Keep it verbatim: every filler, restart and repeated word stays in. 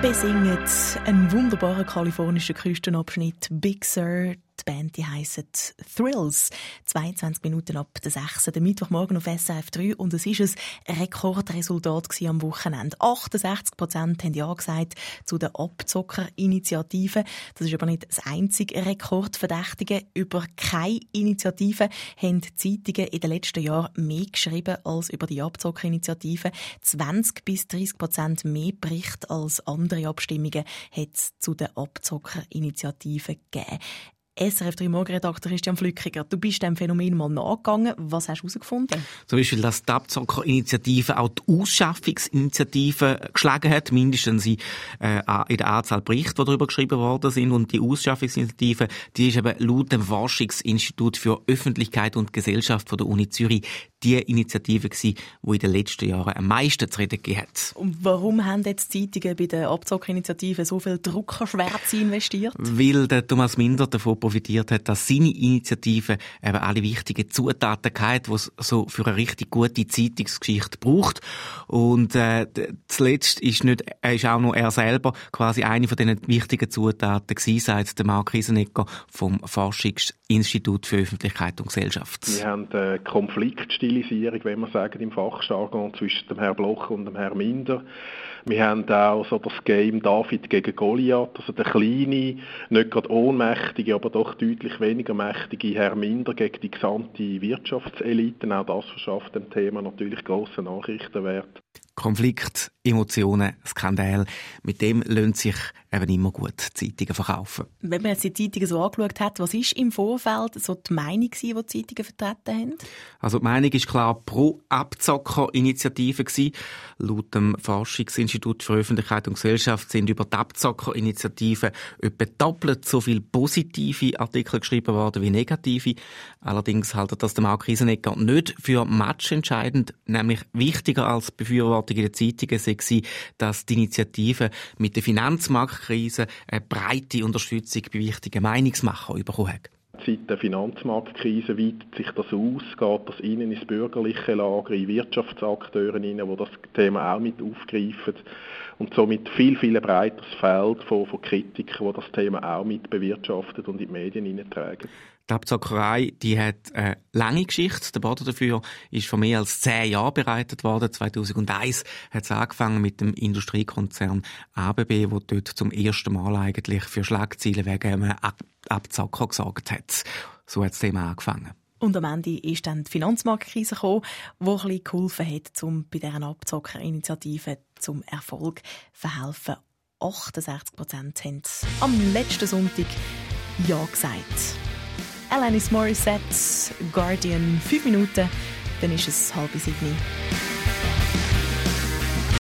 besingen einen wunderbaren kalifornischen Küstenabschnitt Big Sur. Die Band die heisst Thrills. zweiundzwanzig Minuten ab der sechs. Der Mittwochmorgen auf S R F drei. Und es war ein Rekordresultat am Wochenende. achtundsechzig Prozent haben Ja gesagt zu der Abzocker-Initiative. Das ist aber nicht das einzige Rekordverdächtige. Über keine Initiative haben die Zeitungen in den letzten Jahren mehr geschrieben als über die Abzocker-Initiative. zwanzig bis dreißig Prozent mehr Berichte als andere Abstimmungen hat es zu der Abzocker-Initiative gegeben. S R F drei Morgenredakteur Christian Flückiger, du bist dem Phänomen mal nachgegangen. Was hast du herausgefunden? Zum Beispiel, dass die Abzocker-Initiative auch die Ausschaffungsinitiative geschlagen hat, mindestens in, äh, in der Anzahl Berichte, die darüber geschrieben worden sind. Und die Ausschaffungsinitiative, die ist eben laut dem Forschungsinstitut für Öffentlichkeit und Gesellschaft von der Uni Zürich die Initiative gewesen, die in den letzten Jahren am meisten zu reden gegeben hat. Und warum haben jetzt die Zeitungen bei der Abzocker-Initiative so viel Druckerschwärze investiert? Weil der Thomas Minder davon profitiert hat, dass seine Initiative eben alle wichtigen Zutaten hat, die es so für eine richtig gute Zeitungsgeschichte braucht. Und äh, zuletzt ist, nicht, ist auch noch er selber quasi eine von diesen wichtigen Zutaten gewesen, sagt der Marc Riesenegger vom Forschungsinstitut für Öffentlichkeit und Gesellschaft. Wir haben eine Konfliktstilisierung, wenn man sagen, im Fachjargon zwischen dem Herrn Bloch und dem Herrn Minder. Wir haben auch so das Game David gegen Goliath, also der kleine, nicht gerade ohnmächtige, aber doch deutlich weniger mächtige Herr Minder gegen die gesamte Wirtschaftselite. Auch das verschafft dem Thema natürlich grossen Nachrichtenwert. Konflikt, Emotionen, Skandal, mit dem lassen sich eben immer gut Zeitungen verkaufen. Wenn man jetzt die Zeitungen so angeschaut hat, was ist im Vorfeld so die Meinung gewesen, die die Zeitungen vertreten haben? Also die Meinung ist klar pro Abzocker-Initiative gewesen. Laut dem Forschungsinstitut für Öffentlichkeit und Gesellschaft sind über die Abzocker-Initiative etwa doppelt so viele positive Artikel geschrieben worden wie negative. Allerdings haltet das der Marc Riesenegger nicht für matchentscheidend, nämlich wichtiger als Befürwortung in den Zeitungen sei, dass die Initiative mit der Finanzmarktkrise eine breite Unterstützung bei wichtigen Meinungsmachern bekommen hat. Seit der Finanzmarktkrise weitet sich das aus, geht das innen ins bürgerliche Lager, in Wirtschaftsakteure rein, die das Thema auch mit aufgreifen und somit viel, viel breiteres Feld von, von Kritikern, die das Thema auch mit bewirtschaften und in die Medien hineintragen. Die Abzockerei, die hat eine lange Geschichte. Der Boden dafür ist vor mehr als zehn Jahren bereitet worden. zweitausendeins hat es angefangen mit dem Industriekonzern A B B, der dort zum ersten Mal eigentlich für Schlagzeilen wegen einem Ab- Abzocker gesorgt hat. So hat das Thema angefangen. Und am Ende ist dann die Finanzmarktkrise gekommen, die ein bisschen geholfen hat, um bei dieser Abzocker-Initiative zum Erfolg zu verhelfen. achtundsechzig Prozent haben am letzten Sonntag Ja gesagt. Alanis Morissette, Guardian, fünf Minuten, dann ist es halb sieben.